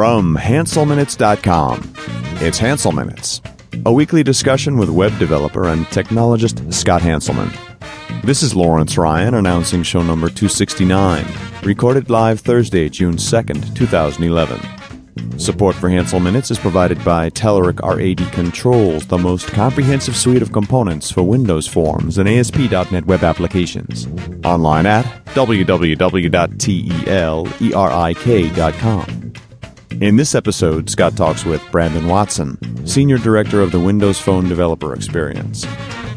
From HanselMinutes.com, it's Hansel Minutes, a weekly discussion with web developer and technologist Scott Hanselman. This is Lawrence Ryan announcing show number 269, recorded live Thursday, June 2nd, 2011. Support for Hansel Minutes is provided by Telerik R80 Controls, the most comprehensive suite of components for Windows Forms and ASP.NET web applications. Online at www.telerik.com. In this episode, Scott talks with Brandon Watson, Senior Director of the Windows Phone Developer Experience.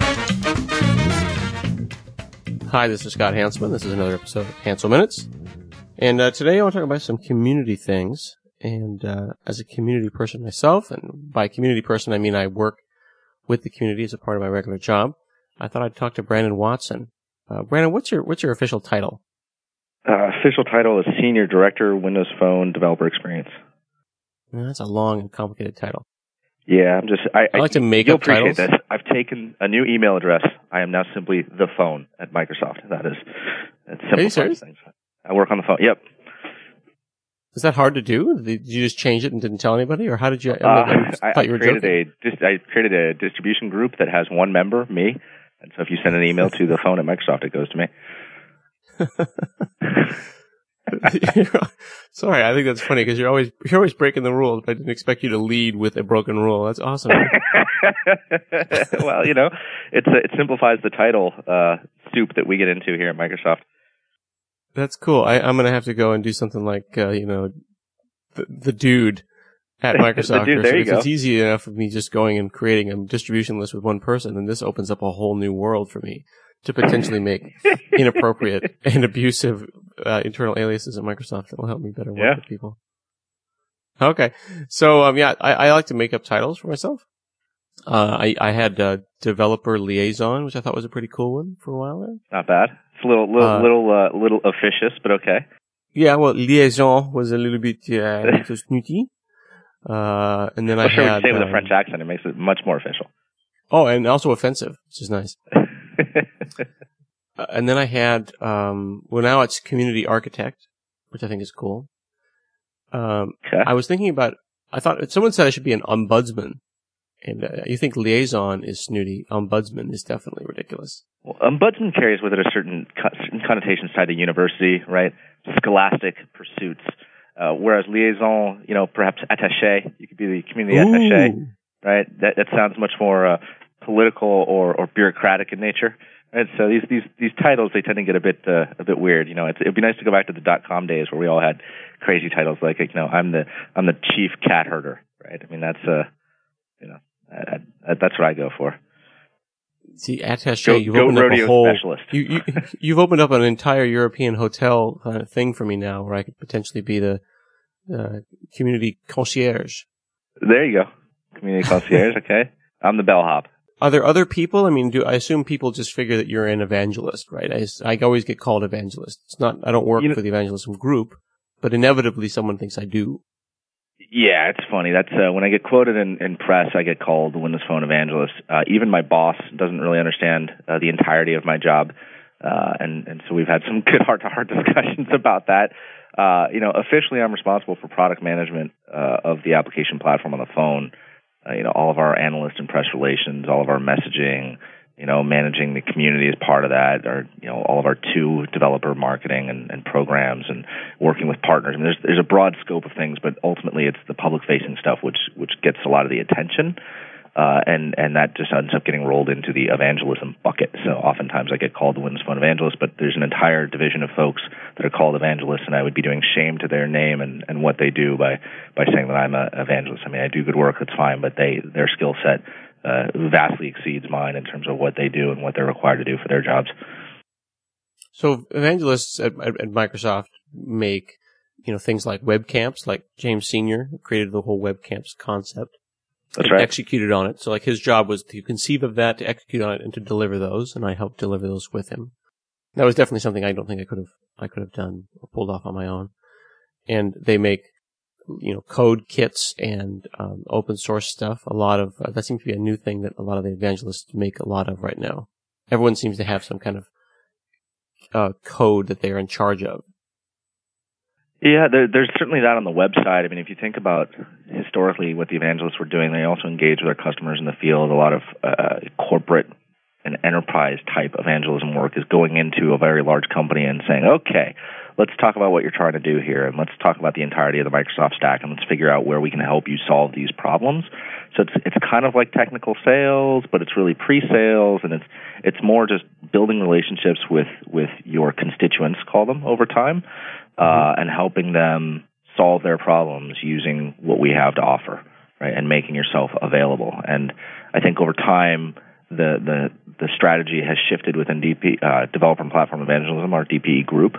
Hi, this is Scott Hanselman. This is another episode of Hansel Minutes. And today I want to talk about some community things. And as a community person myself, and by community person I mean I work with the community as a part of my regular job, I thought I'd talk to Brandon Watson. Brandon, what's your official title? Official title is Senior Director, Windows Phone Developer Experience. That's a long and complicated title. Yeah, I like to make you'll up titles. Appreciate this. I've taken a new email address. I am now simply the phone at Microsoft. It simplifies things. I work on the phone. Yep. Is that hard to do? Did you just change it and didn't tell anybody, or how did you? I created a distribution group that has one member, me, and so if you send an email to the phone at Microsoft, it goes to me. Sorry, I think that's funny because you're always breaking the rules. But I didn't expect you to lead with a broken rule. That's awesome. Well, it simplifies the title soup that we get into here at Microsoft. That's cool. I'm going to have to go and do something like, the dude at Microsoft. The dude, there you go. If it's easy enough of me just going and creating a distribution list with one person, then this opens up a whole new world for me to potentially make inappropriate and abusive internal aliases at Microsoft that will help me better work with people. Okay. So, I like to make up titles for myself. I had developer liaison, which I thought was a pretty cool one for a while there. Not bad. It's a little officious, but okay. Yeah, well, liaison was a little bit snooty. And then I sure had... say it with a French accent. It makes it much more official. Oh, and also offensive, which is nice. And then I had... now it's community architect, which I think is cool. Okay. I was thinking about... I thought... Someone said I should be an ombudsman. And you think liaison is snooty. Ombudsman is definitely ridiculous. Well, ombudsman carries with it a certain connotations tied to university, right? Scholastic pursuits. Whereas liaison, perhaps attaché. You could be the community attaché, right? That sounds much more political or bureaucratic in nature. Right? So these titles, they tend to get a bit weird. It'd be nice to go back to the .com days where we all had crazy titles like, I'm the chief cat herder, right? I mean, that's that's what I go for. See, attaché, you've opened up a whole... Specialist. You've opened up an entire European hotel kind of thing for me now, where I could potentially be the community concierge. There you go. Community concierge, okay. I'm the bellhop. Are there other people? I mean, I assume people just figure that you're an evangelist, right? I always get called evangelist. It's not, I don't work for the evangelism group, but inevitably someone thinks I do. Yeah, it's funny. That's when I get quoted in press, I get called the Windows Phone evangelist. Even my boss doesn't really understand the entirety of my job, and so we've had some good heart-to-heart discussions about that. Officially, I'm responsible for product management of the application platform on the phone. All of our analyst and press relations, all of our messaging. Managing the community as part of that, or, all of our developer marketing and programs and working with partners. I mean, there's a broad scope of things, but ultimately it's the public-facing stuff which gets a lot of the attention, and that just ends up getting rolled into the evangelism bucket. So oftentimes I get called the Windows Phone evangelist, but there's an entire division of folks that are called evangelists, and I would be doing shame to their name and what they do by saying that I'm an evangelist. I mean, I do good work, that's fine, but their skill set vastly exceeds mine in terms of what they do and what they're required to do for their jobs. So evangelists at Microsoft make, things like webcamps, like James Senior created the whole webcamps concept. That's right. Executed on it. So like his job was to conceive of that, to execute on it, and to deliver those, and I helped deliver those with him. That was definitely something I don't think I could have done or pulled off on my own. And they make code kits and open source stuff. A lot of that seems to be a new thing that a lot of the evangelists make a lot of right now. Everyone seems to have some kind of code that they're in charge of. Yeah, there's certainly that on the website. I mean, if you think about historically what the evangelists were doing, they also engage with their customers in the field. A lot of corporate and enterprise type evangelism work is going into a very large company and saying, okay, let's talk about what you're trying to do here, and let's talk about the entirety of the Microsoft stack, and let's figure out where we can help you solve these problems. So it's kind of like technical sales, but it's really pre-sales, and it's more just building relationships with your constituents, call them, over time, and helping them solve their problems using what we have to offer, right, and making yourself available. And I think over time, the strategy has shifted within Developer and Platform Evangelism, our DPE group.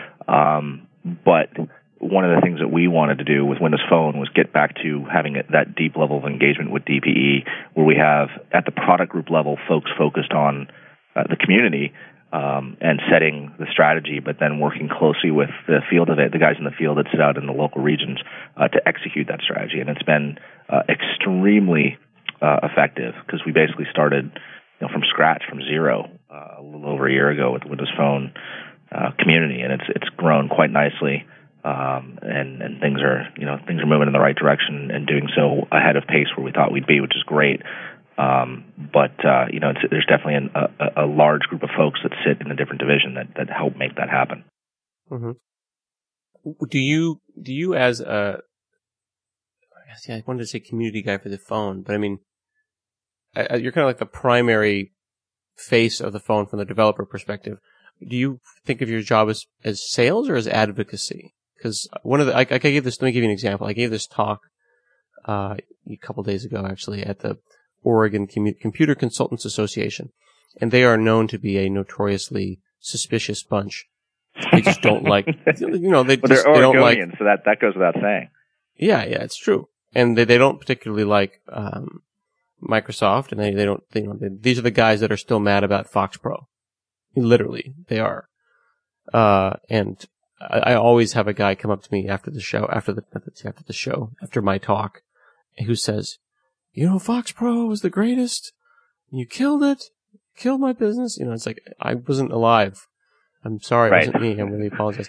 But one of the things that we wanted to do with Windows Phone was get back to having that deep level of engagement with DPE, where we have, at the product group level, folks focused on the community and setting the strategy, but then working closely with the guys in the field that sit out in the local regions to execute that strategy. And it's been extremely effective, because we basically started from scratch, from zero, a little over a year ago with the Windows Phone community, and it's grown quite nicely, and things are moving in the right direction and doing so ahead of pace where we thought we'd be, which is great. But there's definitely a large group of folks that sit in a different division that help make that happen. Mm-hmm. Do you as a, I wanted to say community guy for the phone, but I mean, you're kind of like the primary face of the phone from the developer perspective. Do you think of your job as sales or as advocacy? Because let me give you an example. I gave this talk a couple days ago, actually, at the Oregon Computer Consultants Association, and they are known to be a notoriously suspicious bunch. They just don't like, they're Oregonians, so that goes without saying. Yeah, it's true, and they don't particularly like Microsoft, and these are the guys that are still mad about Fox Pro. Literally, they are. And I always have a guy come up to me after the show, after my talk, who says, Fox Pro was the greatest. You killed it. Killed my business. It's like, I wasn't alive. I'm sorry. Right. It wasn't me. I really apologize.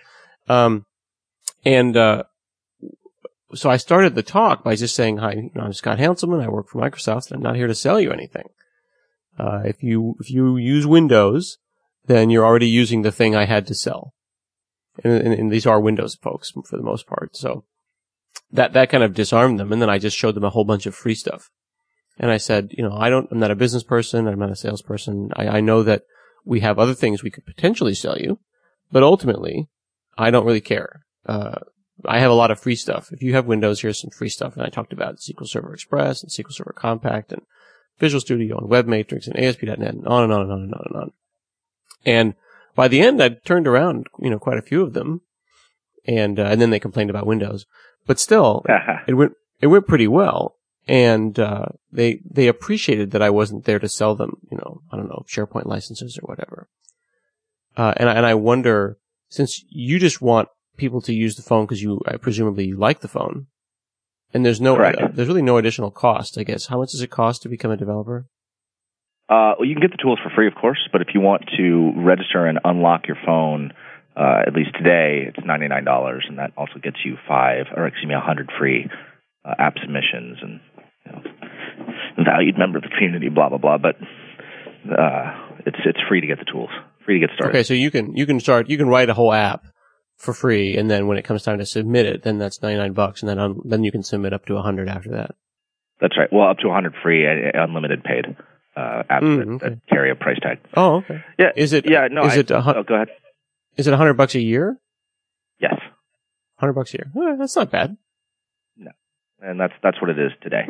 So I started the talk by just saying, hi, I'm Scott Hanselman. I work for Microsoft, and I'm not here to sell you anything. If you use Windows, then you're already using the thing I had to sell. And these are Windows folks for the most part. So that kind of disarmed them. And then I just showed them a whole bunch of free stuff. And I said, I'm not a business person. I'm not a salesperson. I know that we have other things we could potentially sell you, but ultimately I don't really care. I have a lot of free stuff. If you have Windows, here's some free stuff. And I talked about SQL Server Express and SQL Server Compact and Visual Studio and WebMatrix and ASP.NET and on and on and on and on and on. And by the end, I turned around, quite a few of them, and then they complained about Windows. But still, it went pretty well, and they appreciated that I wasn't there to sell them, SharePoint licenses or whatever. And I wonder, since you just want people to use the phone because presumably you like the phone, and there's really no additional cost, I guess. How much does it cost to become a developer? Well, you can get the tools for free, of course, but if you want to register and unlock your phone, at least today, it's $99, and that also gets you 100 free app submissions and valued member of the community, blah blah blah. But it's free to get the tools, free to get started. Okay, so you can write a whole app for free, and then when it comes time to submit it, then that's $99, and then you can submit up to 100 after that. That's right. Well, up to 100 free, unlimited paid apps that carry a price tag. Oh, okay. Yeah. Is it? Yeah. No. Go ahead. Is it $100 a year? Yes. $100 a year. Well, that's not bad. No, and that's what it is today.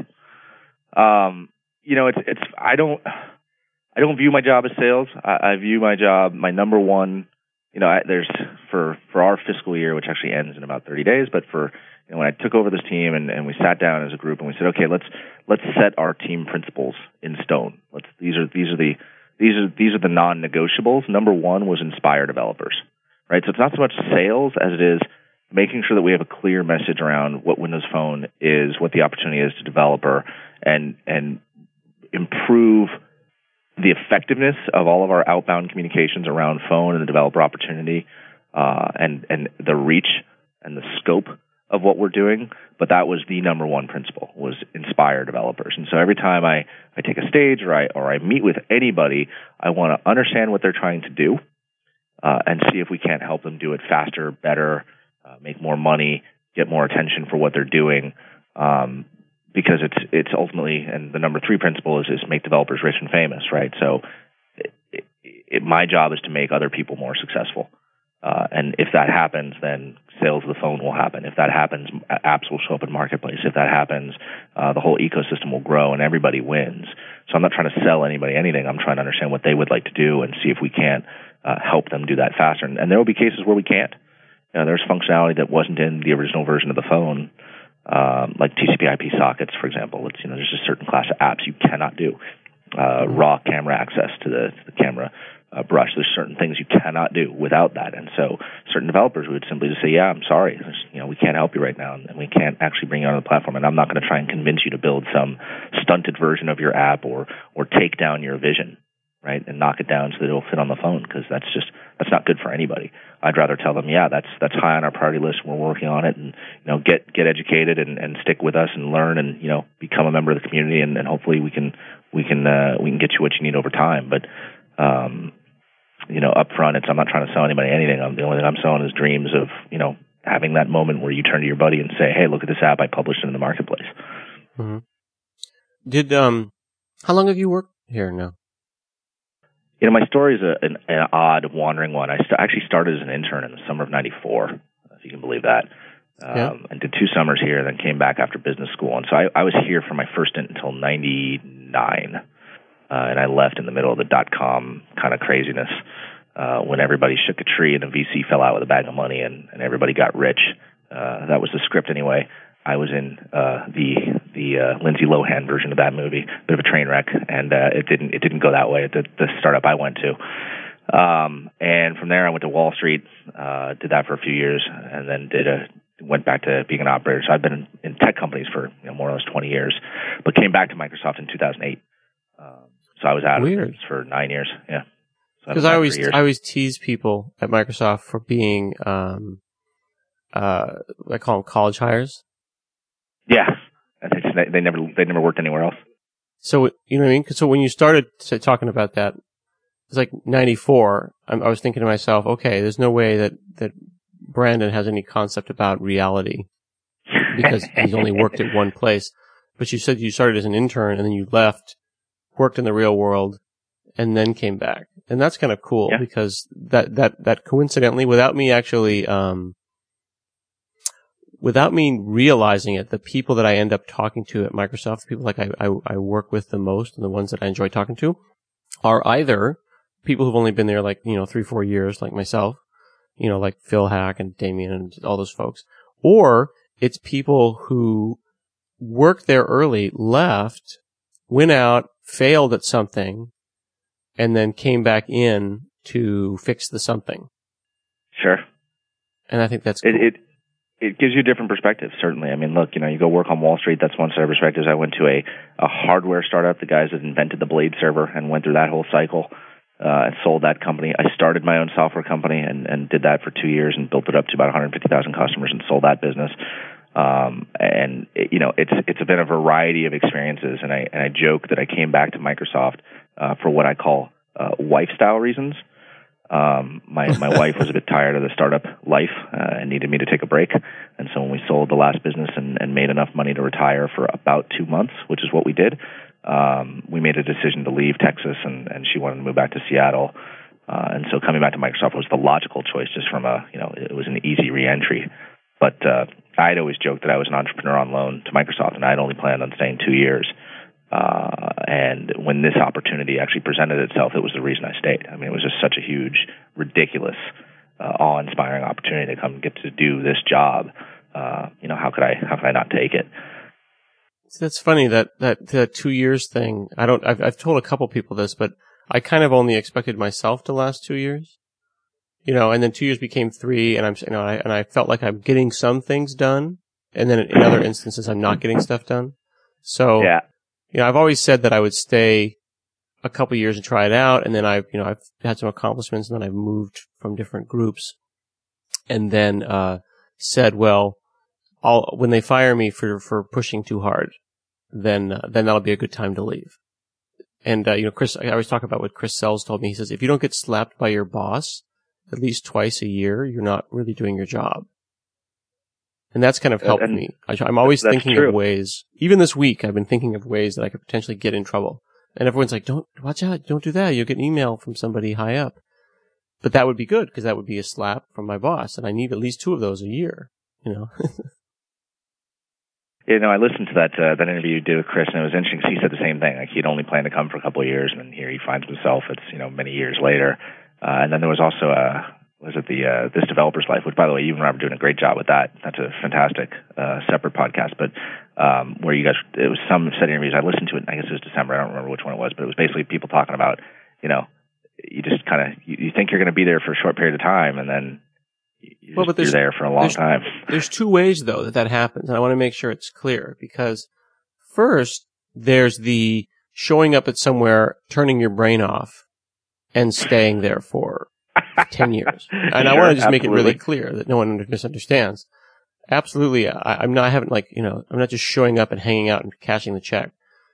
It's I don't view my job as sales. I view my job, my number one. There's for our fiscal year, which actually ends in about 30 days, but when I took over this team and we sat down as a group and we said, okay, let's set our team principles in stone. These are the non-negotiables. Number one was inspire developers, right? So it's not so much sales as it is making sure that we have a clear message around what Windows Phone is, what the opportunity is to developer, and improve the effectiveness of all of our outbound communications around phone and the developer opportunity, and the reach and the scope of what we're doing, but that was the number one principle, was inspire developers. And so every time I take a stage or I meet with anybody, I want to understand what they're trying to do and see if we can't help them do it faster, better, make more money, get more attention for what they're doing. Because it's ultimately, and the number 3 principle is make developers rich and famous, right? So my job is to make other people more successful. And if that happens, then sales of the phone will happen. If that happens, apps will show up in Marketplace. If that happens, the whole ecosystem will grow and everybody wins. So I'm not trying to sell anybody anything. I'm trying to understand what they would like to do and see if we can't help them do that faster. And there will be cases where we can't. There's functionality that wasn't in the original version of the phone, like TCP/IP sockets, for example. It's, there's a certain class of apps you cannot do. Raw camera access to the camera brush. There's certain things you cannot do without that. And so certain developers would simply just say, yeah, I'm sorry. We can't help you right now, and we can't actually bring you on the platform. And I'm not going to try and convince you to build some stunted version of your app or take down your vision, right, and knock it down so that it'll fit on the phone, because that's not good for anybody. I'd rather tell them, yeah, that's high on our priority list. We're working on it, and get educated and stick with us and learn and become a member of the community, and hopefully we can get you what you need over time. But up front, I'm not trying to sell anybody anything. The only thing I'm selling is dreams of having that moment where you turn to your buddy and say, hey, look at this app I published in the Marketplace. Mm-hmm. Did how long have you worked here now? My story is an odd, wandering one. I actually started as an intern in the summer of '94, if you can believe that, and did 2 summers here, and then came back after business school. And so I was here for my first stint until '99, and I left in the middle of the .com kind of craziness when everybody shook a tree and a VC fell out with a bag of money and everybody got rich. That was the script anyway. I was in the Lindsay Lohan version of that movie, bit of a train wreck, and it didn't go that way at the startup I went to. And from there, I went to Wall Street, did that for a few years, and then went back to being an operator. So I've been in tech companies for more or less 20 years, but came back to Microsoft in 2008. So I was out of business for 9 years. Yeah, because I always tease people at Microsoft for being I call them college hires. Yeah, they never worked anywhere else. So you know what I mean? So when you started talking about that, it's like '94. I was thinking to myself, okay, there's no way that Brandon has any concept about reality because he's only worked at one place. But you said you started as an intern and then you left, worked in the real world, and then came back, and that's kind of cool because that coincidentally, without me actually without me realizing it, the people that I end up talking to at Microsoft, the people like I work with the most and the ones that I enjoy talking to, are either people who've only been there 3-4 years, like myself, like Phil Hack and Damien and all those folks, or it's people who worked there early, left, went out, failed at something, and then came back in to fix the something. Sure. And I think that's cool. It gives you a different perspective, certainly. I mean, look, you go work on Wall Street, that's one set of perspectives. I went to a hardware startup, the guys that invented the Blade server, and went through that whole cycle and sold that company. I started my own software company and did that for 2 years and built it up to about 150,000 customers and sold that business. It's been a variety of experiences, and I joke that I came back to Microsoft for what I call wife-style reasons. My wife was a bit tired of the startup life and needed me to take a break. And so when we sold the last business and made enough money to retire for about 2 months, which is what we did, we made a decision to leave Texas, and she wanted to move back to Seattle. And so coming back to Microsoft was the logical choice, just from it was an easy reentry. But I'd always joked that I was an entrepreneur on loan to Microsoft, and I'd only planned on staying 2 years. And when this opportunity actually presented itself, it was the reason I stayed. I mean, it was just such a huge, ridiculous, awe-inspiring opportunity to come get to do this job. How could I not take it? That's funny that 2 years thing. I've told a couple people this, but I kind of only expected myself to last 2 years. And then 2 years became 3, and I felt like I'm getting some things done, and then in other instances I'm not getting stuff done. So yeah. I've always said that I would stay a couple years and try it out, and then I've had some accomplishments, and then I've moved from different groups, and then said, well, when they fire me for pushing too hard, then that'll be a good time to leave. And, Chris, I always talk about what Chris Sells told me. He says, if you don't get slapped by your boss at least twice a year, you're not really doing your job. And that's kind of helped me. I'm always thinking of ways, even this week, I've been thinking of ways that I could potentially get in trouble. And everyone's like, watch out, don't do that. You'll get an email from somebody high up. But that would be good, because that would be a slap from my boss. And I need at least 2 of those a year, I listened to that interview you did with Chris, and it was interesting because he said the same thing. Like, he'd only planned to come for a couple of years, and then here he finds himself. It's many years later. And then there was also This Developer's Life, which, by the way, you and Rob are doing a great job with that. That's a fantastic separate podcast. But where you guys, it was some set interviews. I listened to it. I guess it was December. I don't remember which one it was, but it was basically people talking about, you just kind of you think you're going to be there for a short period of time, and then you're there for a long time. There's 2 ways, though, that happens, and I want to make sure it's clear, because first, there's the showing up at somewhere, turning your brain off, and staying there for 10 years. And I want to just make it really clear that no one misunderstands. Absolutely, I'm not just showing up and hanging out and cashing the check.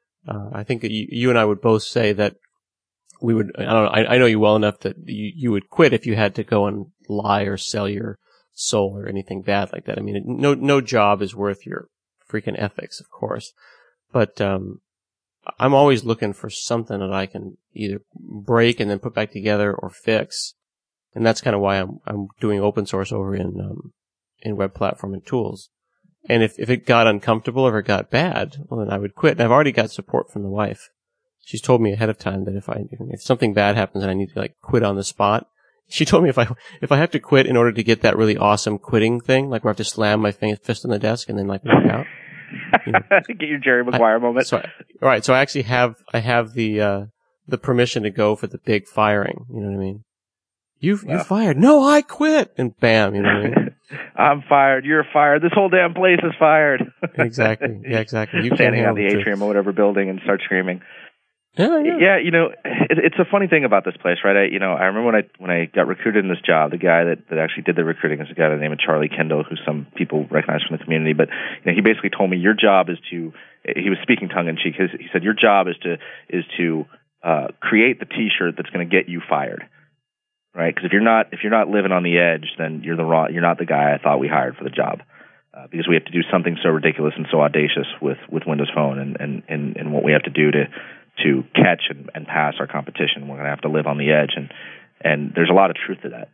I think that you and I would both say that we would, I know you well enough that you would quit if you had to go and lie or sell your soul or anything bad like that. I mean, no job is worth your freaking ethics, of course. But, I'm always looking for something that I can either break and then put back together or fix. And that's kind of why I'm doing open source over in web platform and tools. And if it got uncomfortable or if it got bad, well, then I would quit. And I've already got support from the wife. She's told me ahead of time that if something bad happens and I need to quit on the spot, she told me if I have to quit in order to get that really awesome quitting thing, like where I have to slam my fist on the desk and then walk out. Get your Jerry Maguire moment. So I actually have the permission to go for the big firing. You know what I mean? You fired. No, I quit. And bam, you know what I mean? I'm fired. You're fired. This whole damn place is fired. Exactly. Yeah, exactly. You standing on the atrium or whatever building and start screaming. Yeah. It's a funny thing about this place, right? I remember when I got recruited in this job, the guy that actually did the recruiting is a guy by the name of Charlie Kendall, who some people recognize from the community. But he basically told me, your job is to. He was speaking tongue in cheek. He said, your job is to create the T-shirt that's going to get you fired, right? Because if you're not living on the edge, then you're not the guy I thought we hired for the job. Because we have to do something so ridiculous and so audacious with Windows Phone and what we have to do to catch and pass our competition. We're going to have to live on the edge, and there's a lot of truth to that.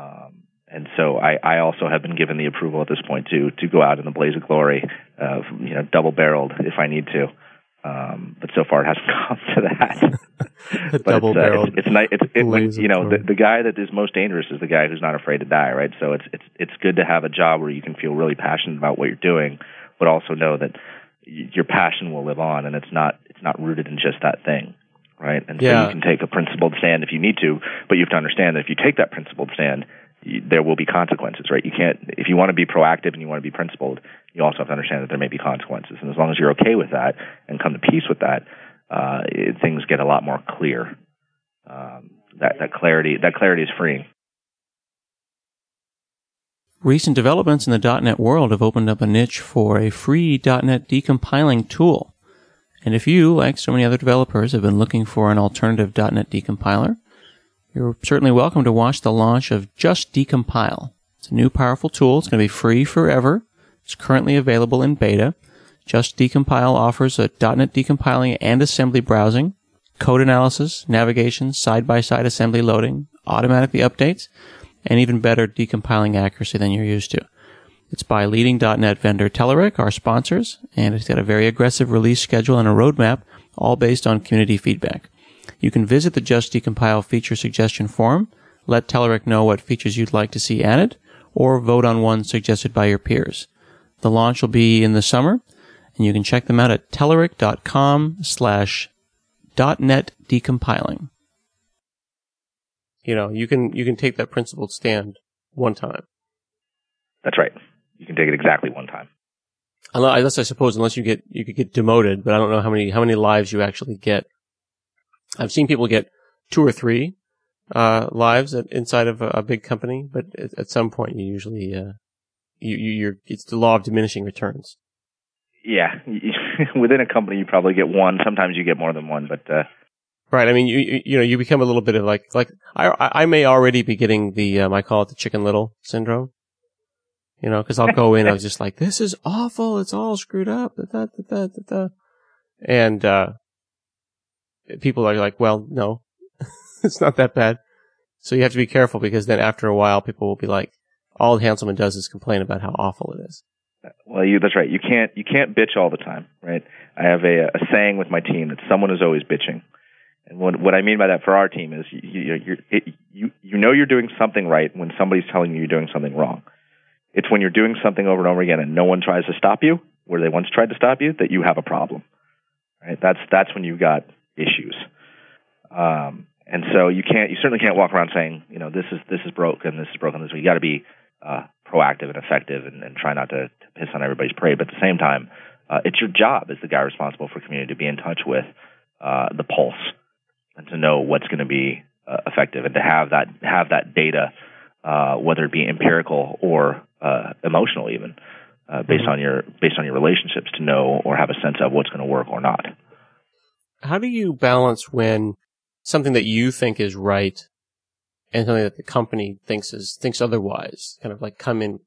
And so I also have been given the approval at this point to go out in the blaze of glory, double-barreled if I need to. But so far it hasn't come to that. Double-barreled. It's nice. The guy that is most dangerous is the guy who's not afraid to die, right? So it's good to have a job where you can feel really passionate about what you're doing, but also know that your passion will live on, and it's not rooted in just that thing, right? And so you can take a principled stand if you need to, but you have to understand that if you take that principled stand, there will be consequences, right? You can't, if you want to be proactive and you want to be principled, you also have to understand that there may be consequences. And as long as you're okay with that and come to peace with that, things get a lot more clear. That clarity is freeing. Recent developments in the .NET world have opened up a niche for a free .NET decompiling tool. And if you, like so many other developers, have been looking for an alternative .NET decompiler, you're certainly welcome to watch the launch of Just Decompile. It's a new powerful tool. It's going to be free forever. It's currently available in beta. Just Decompile offers a .NET decompiling and assembly browsing, code analysis, navigation, side-by-side assembly loading, automatically updates, and even better decompiling accuracy than you're used to. It's by leading .NET vendor Telerik, our sponsors, and it's got a very aggressive release schedule and a roadmap, all based on community feedback. You can visit the Just Decompile feature suggestion forum, let Telerik know what features you'd like to see added, or vote on one suggested by your peers. The launch will be in the summer, and you can check them out at telerik.com/.net decompiling. You can take that principled stand one time. That's right. You can take it exactly one time. Unless you could get demoted, but I don't know how many lives you actually get. I've seen people get 2 or 3 lives inside of a big company, but at some point you it's the law of diminishing returns. Yeah, within a company you probably get one. Sometimes you get more than one, but right. I mean, you become a little bit of like I may already be getting the I call it the Chicken Little syndrome. Because I'll go in, I was just like, this is awful. It's all screwed up. And people are like, well, no, it's not that bad. So you have to be careful, because then after a while, people will be like, all Hanselman does is complain about how awful it is. Well, that's right. You can't bitch all the time, right? I have a saying with my team that someone is always bitching. And what I mean by that for our team is you know you're doing something right when somebody's telling you you're doing something wrong. It's when you're doing something over and over again and no one tries to stop you where they once tried to stop you that you have a problem, right? That's when you've got issues. And so you certainly can't walk around saying, this is broken, this is broken. You got to be proactive and effective and try not to piss on everybody's parade. But at the same time, it's your job as the guy responsible for community to be in touch with the pulse and to know what's going to be effective, and to have that data, whether it be empirical or emotional, even based on your relationships, to know or have a sense of what's going to work or not. How do you balance when something that you think is right and something that the company thinks otherwise, kind of like come in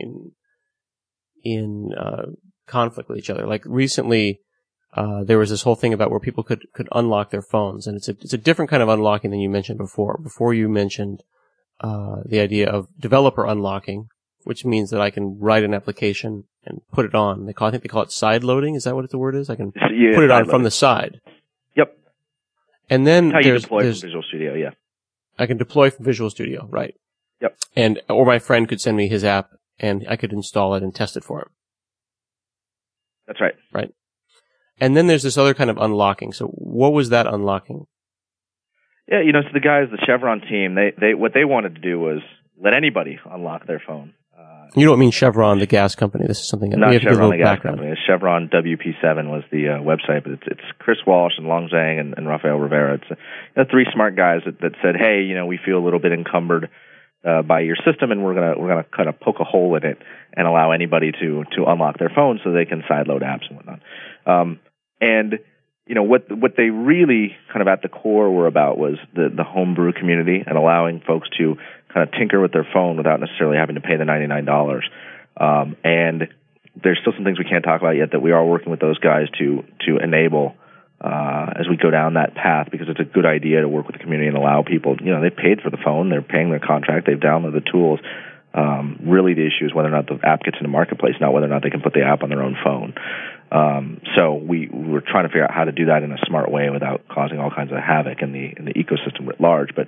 conflict with each other? Like recently, there was this whole thing about where people could unlock their phones, and it's a different kind of unlocking than you mentioned before. Before you mentioned the idea of developer unlocking, which means that I can write an application and put it on. I think they call it side loading. Is that what the word is? I can put it on from the side. Yep. And then how you deploy from Visual Studio, yeah. I can deploy from Visual Studio, right? Yep. Or my friend could send me his app, and I could install it and test it for him. That's right. Right. And then there's this other kind of unlocking. So what was that unlocking? Yeah, so the guys, the Chevron team, they what they wanted to do was let anybody unlock their phone. You don't mean Chevron, the gas company. This is something that not Chevron, the gas company. It's Chevron WP7 was the website, but it's Chris Walsh and Long Zhang and Rafael Rivera. It's three smart guys that said, hey, we feel a little bit encumbered by your system, and we're gonna kind of poke a hole in it and allow anybody to unlock their phone so they can sideload apps and whatnot. And what they really kind of at the core were about was the homebrew community and allowing folks to kind of tinker with their phone without necessarily having to pay the $99. And there's still some things we can't talk about yet that we are working with those guys to enable as we go down that path, because it's a good idea to work with the community and allow people, they paid for the phone, they're paying their contract, they've downloaded the tools. Really the issue is whether or not the app gets in the marketplace, not whether or not they can put the app on their own phone. So we're trying to figure out how to do that in a smart way without causing all kinds of havoc in the ecosystem writ large. But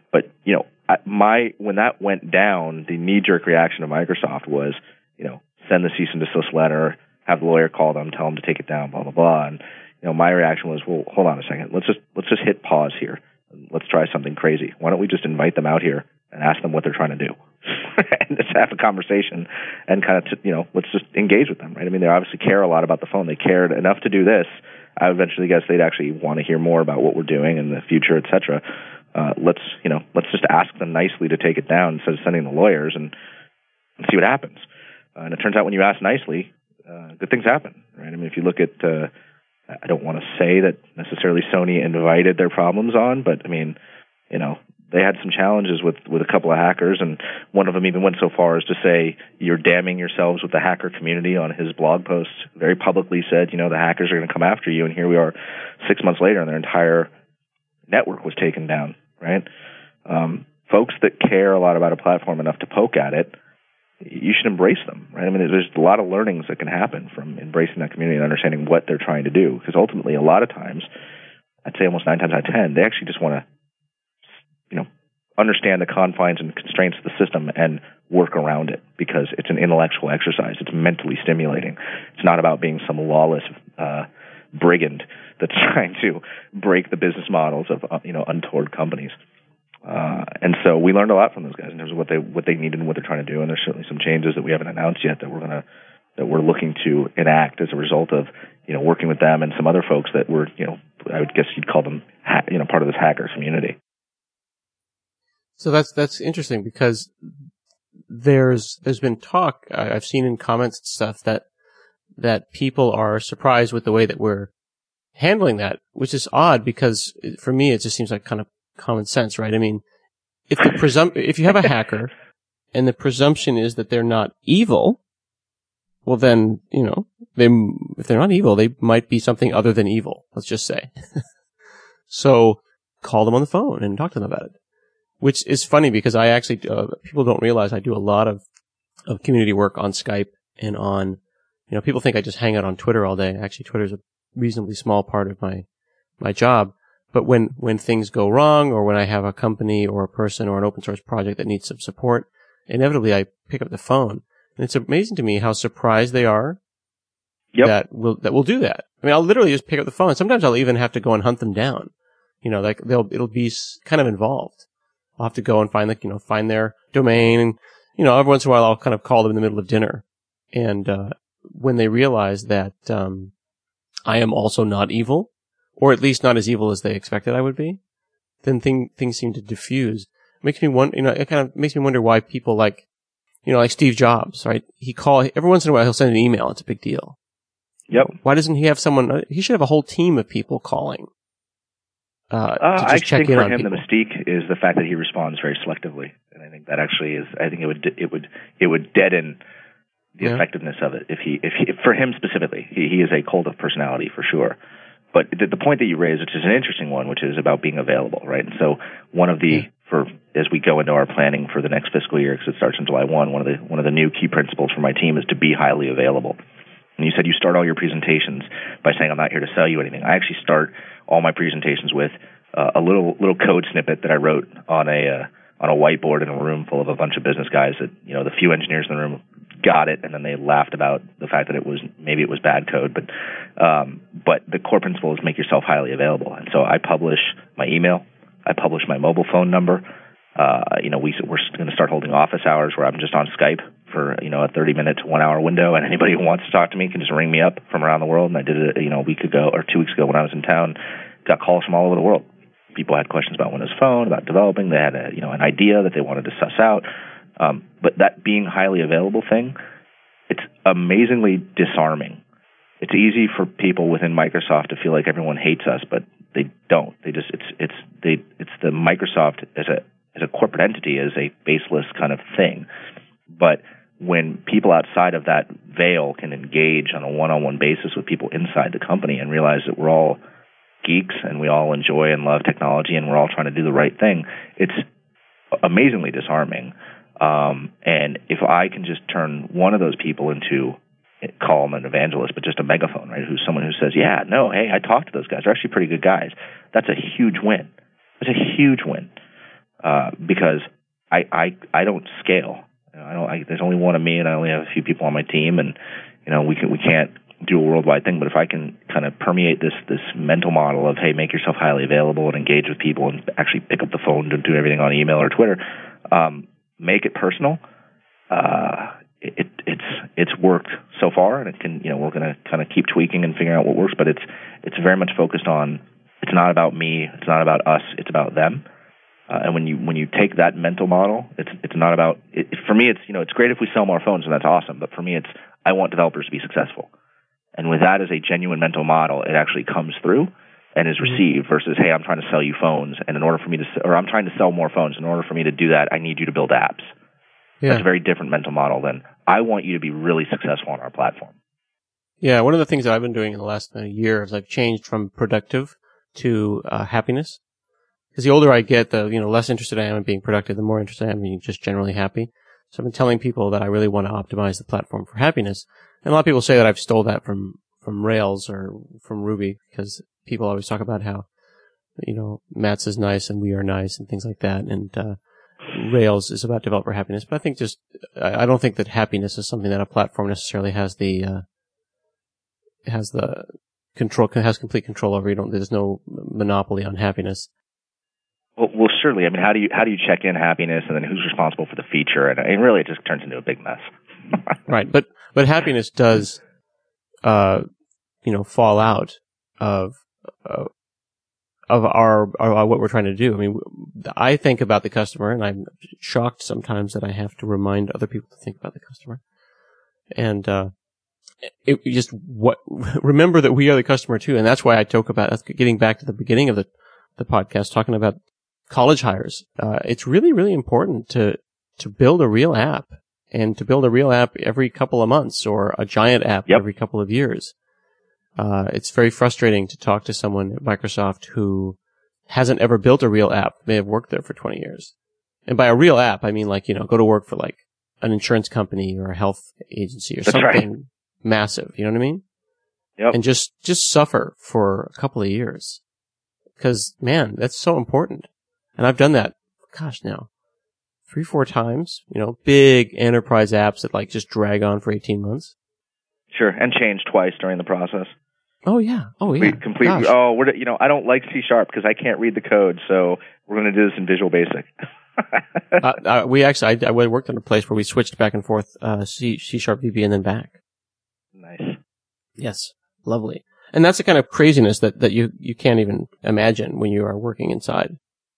when that went down, the knee-jerk reaction of Microsoft was, send the cease and desist letter, have the lawyer call them, tell them to take it down, blah blah blah. And my reaction was, well, hold on a second, let's just hit pause here. Let's try something crazy. Why don't we just invite them out here and ask them what they're trying to do, and just have a conversation and kind of let's just engage with them, right? I mean, they obviously care a lot about the phone. They cared enough to do this. I eventually guess they'd actually want to hear more about what we're doing in the future, et cetera. Let's just ask them nicely to take it down instead of sending the lawyers and see what happens. And it turns out when you ask nicely, good things happen, right? I mean, if you look at, I don't want to say that necessarily Sony invited their problems on, but I mean, they had some challenges with a couple of hackers, and one of them even went so far as to say, you're damning yourselves with the hacker community on his blog post. Very publicly said, the hackers are going to come after you, and here we are 6 months later, and their entire network was taken down, right? Folks that care a lot about a platform enough to poke at it, you should embrace them, right? I mean, there's a lot of learnings that can happen from embracing that community and understanding what they're trying to do, because ultimately, a lot of times, I'd say almost 9 times out of 10, they actually just want to understand the confines and constraints of the system and work around it, because it's an intellectual exercise. It's mentally stimulating. It's not about being some lawless brigand that's trying to break the business models of untoward companies. And so we learned a lot from those guys in terms of what they needed and what they're trying to do. And there's certainly some changes that we haven't announced yet that we're looking to enact as a result of working with them and some other folks that were I would guess you'd call them part of this hacker community. So that's interesting, because there's been talk I've seen in comments and stuff that people are surprised with the way that we're handling that, which is odd because for me it just seems like kind of common sense, right? I mean, if you have a hacker and the presumption is that they're not evil, well then, if they're not evil, they might be something other than evil, let's just say. So call them on the phone and talk to them about it. Which is funny because I actually, people don't realize I do a lot of community work on Skype and on, people think I just hang out on Twitter all day. Actually, Twitter is a reasonably small part of my job. But when things go wrong or when I have a company or a person or an open source project that needs some support, inevitably I pick up the phone. And it's amazing to me how surprised they are that we'll do that. I mean, I'll literally just pick up the phone. Sometimes I'll even have to go and hunt them down. It'll be kind of involved. I'll have to go and find their domain. And, every once in a while I'll kind of call them in the middle of dinner. And, when they realize that, I am also not evil, or at least not as evil as they expected I would be, then things seem to diffuse. It makes me it kind of makes me wonder why people like Steve Jobs, right? Every once in a while he'll send an email. It's a big deal. Yep. Why doesn't he have someone, he should have a whole team of people calling. I think for him the mystique is the fact that he responds very selectively, and I think that actually is. I think it would deaden the effectiveness of it if for him specifically. He is a cult of personality for sure. But the point that you raised, which is an interesting one, which is about being available, right? And so one of the as we go into our planning for the next fiscal year, because it starts on July 1, one of the new key principles for my team is to be highly available. And you said you start all your presentations by saying, I'm not here to sell you anything. I actually start all my presentations with a little code snippet that I wrote on a whiteboard in a room full of a bunch of business guys that, the few engineers in the room got it, and then they laughed about the fact that it was bad code. But the core principle is make yourself highly available. And so I publish my email. I publish my mobile phone number. We're going to start holding office hours where I'm just on Skype for, a 30-minute to 1 hour window, and anybody who wants to talk to me can just ring me up from around the world. And I did it, a week ago or 2 weeks ago when I was in town. Got calls from all over the world. People had questions about Windows Phone, about developing. They had an idea that they wanted to suss out. But that being highly available thing, it's amazingly disarming. It's easy for people within Microsoft to feel like everyone hates us, but they don't. They just it's the Microsoft as a corporate entity is a baseless kind of thing. But when people outside of that veil can engage on a one-on-one basis with people inside the company and realize that we're all geeks and we all enjoy and love technology and we're all trying to do the right thing, it's amazingly disarming. And if I can just turn one of those people into, call them an evangelist, but just a megaphone, right? Who's someone who says, hey, I talked to those guys. They're actually pretty good guys. That's a huge win. It's a huge win. Because I don't scale. There's only one of me, and I only have a few people on my team, and we can't do a worldwide thing. But if I can kind of permeate this mental model of, hey, make yourself highly available and engage with people and actually pick up the phone to do everything on email or Twitter, make it personal. It's worked so far, and it can. We're going to kind of keep tweaking and figuring out what works. But it's very much focused on. It's not about me. It's not about us. It's about them. And when you take that mental model, it's not about. For me, it's great if we sell more phones, and that's awesome. But for me, I want developers to be successful. And with that as a genuine mental model, it actually comes through and is received versus, hey, I'm trying to sell you phones, and in order for me to, or I'm trying to sell more phones. In order for me to do that, I need you to build apps. Yeah. That's a very different mental model than I want you to be really successful on our platform. Yeah, one of the things that I've been doing in the last year is I've changed from productive to happiness. Because the older I get, the less interested I am in being productive, the more interested I am in being just generally happy. So I've been telling people that I really want to optimize the platform for happiness. And a lot of people say that I've stole that from Rails or from Ruby, because people always talk about how, Mats is nice and we are nice and things like that. And Rails is about developer happiness. But I think I don't think that happiness is something that a platform necessarily has complete control over. There's no monopoly on happiness. Well, surely. I mean, how do you check in happiness, and then who's responsible for the feature? And really, it just turns into a big mess. Right, but happiness does, fall out of our what we're trying to do. I mean, I think about the customer, and I'm shocked sometimes that I have to remind other people to think about the customer. And remember that we are the customer too, and that's why I talk about getting back to the beginning of the podcast, talking about college hires. It's really, really important to build a real app, and to build a real app every couple of months, or a giant app every couple of years. It's very frustrating to talk to someone at Microsoft who hasn't ever built a real app, may have worked there for 20 years. And by a real app, I mean go to work for like an insurance company or a health agency or something massive. You know what I mean? Yep. And just suffer for a couple of years. Because, man, that's so important. And I've done that, now 3-4 times, big enterprise apps that like just drag on for 18 months. Sure. And change twice during the process. Oh yeah. Complete. Oh, I don't like C# because I can't read the code, so we're going to do this in Visual Basic. I worked on a place where we switched back and forth, C# VB and then back. Nice. Yes. Lovely. And that's the kind of craziness that you can't even imagine when you are working inside.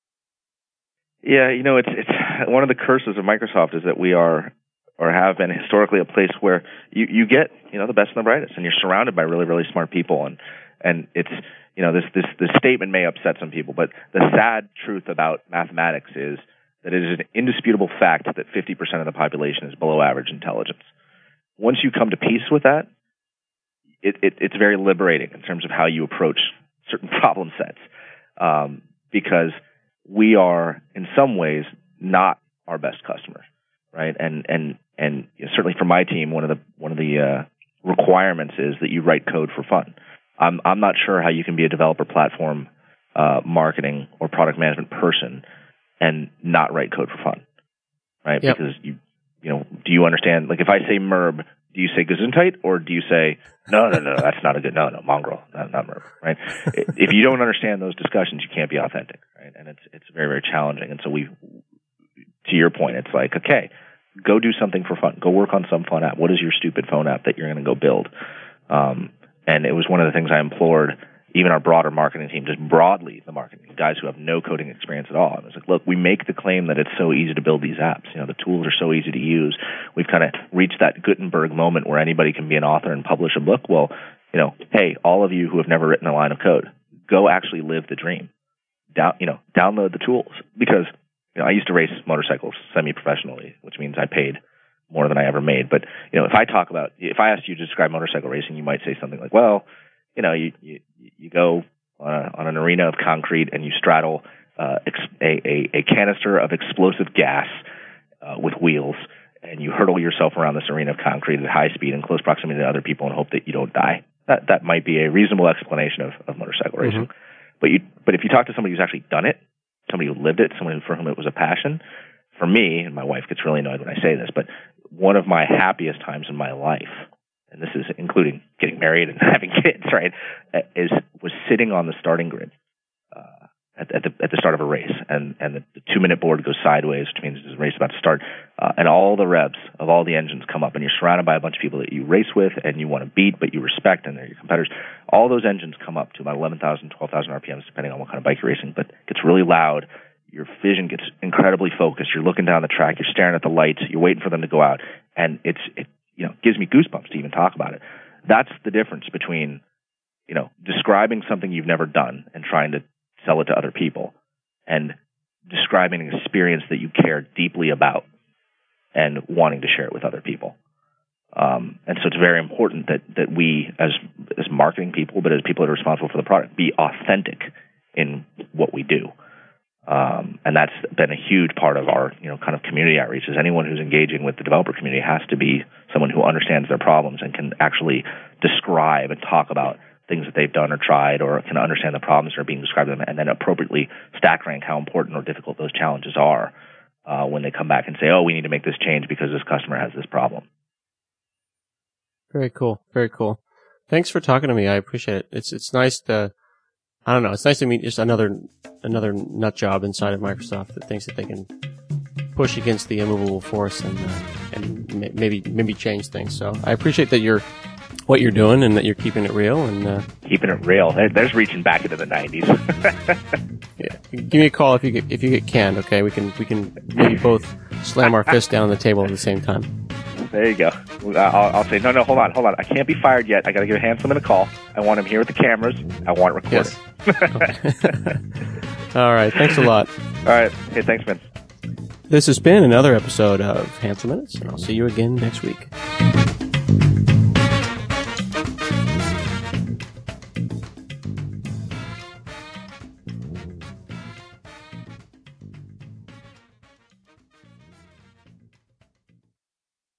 Yeah, it's one of the curses of Microsoft is that we are, or have been historically, a place where you get, the best and the brightest, and you're surrounded by really, really smart people. And it's, this statement may upset some people, but the sad truth about mathematics is that it is an indisputable fact that 50% of the population is below average intelligence. Once you come to peace with that, it's very liberating in terms of how you approach certain problem sets, because we are, in some ways, not our best customers, right? And certainly for my team, one of the requirements is that you write code for fun. I'm not sure how you can be a developer platform marketing or product management person and not write code for fun, right? Yep. Because do you understand? Like if I say MERB, do you say Gesundheit, or do you say no, that's not a good mongrel, not MERB, right? If you don't understand those discussions, you can't be authentic, right? And it's very, very challenging. And so to your point, it's like, okay, go do something for fun. Go work on some fun app. What is your stupid phone app that you're going to go build? And it was one of the things I implored even our broader marketing team, just broadly the marketing guys who have no coding experience at all. And it was like, look, we make the claim that it's so easy to build these apps. The tools are so easy to use. We've kind of reached that Gutenberg moment where anybody can be an author and publish a book. Well, hey, all of you who have never written a line of code, go actually live the dream. Download the tools, because I used to race motorcycles semi-professionally, which means I paid more than I ever made. But if I asked you to describe motorcycle racing, you might say something like, well, you go on an arena of concrete and you straddle a canister of explosive gas with wheels, and you hurtle yourself around this arena of concrete at high speed in close proximity to other people and hope that you don't die. That might be a reasonable explanation of motorcycle racing. But if you talk to somebody who's actually done it, somebody who lived it, someone for whom it was a passion, for me, and my wife gets really annoyed when I say this, but one of my happiest times in my life, and this is including getting married and having kids, right, was sitting on the starting grid at the start of a race, and the 2-minute board goes sideways, which means there's a race about to start, and all the revs of all the engines come up, and you're surrounded by a bunch of people that you race with and you want to beat, but you respect, and they're your competitors. All those engines come up to about 11,000, 12,000 RPMs, depending on what kind of bike you're racing, but it gets really loud. Your vision gets incredibly focused. You're looking down the track. You're staring at the lights. You're waiting for them to go out, and it gives me goosebumps to even talk about it. That's the difference between describing something you've never done and trying to sell it to other people, and describing an experience that you care deeply about and wanting to share it with other people. And so it's very important that we, as marketing people, but as people that are responsible for the product, be authentic in what we do. And that's been a huge part of our, kind of community outreach, is anyone who's engaging with the developer community has to be someone who understands their problems and can actually describe and talk about things that they've done or tried, or can understand the problems that are being described to them, and then appropriately stack rank how important or difficult those challenges are when they come back and say, oh, we need to make this change because this customer has this problem. Very cool. Very cool. Thanks for talking to me. I appreciate it. It's nice to, I don't know, it's nice to meet just another nut job inside of Microsoft that thinks that they can push against the immovable force and maybe change things. So I appreciate that what you're doing and that you're keeping it real and keeping it real. There's reaching back into the 90s. Yeah. Give me a call if you get canned. Okay, we can maybe both slam our fists down on the table at the same time. There you go. I'll say no. Hold on. I can't be fired yet. I got to give Hanselman a call. I want him here with the cameras. I want it recorded. Yes. All right. Thanks a lot. All right. Hey, thanks, man. This has been another episode of Hansel Minutes, and I'll see you again next week.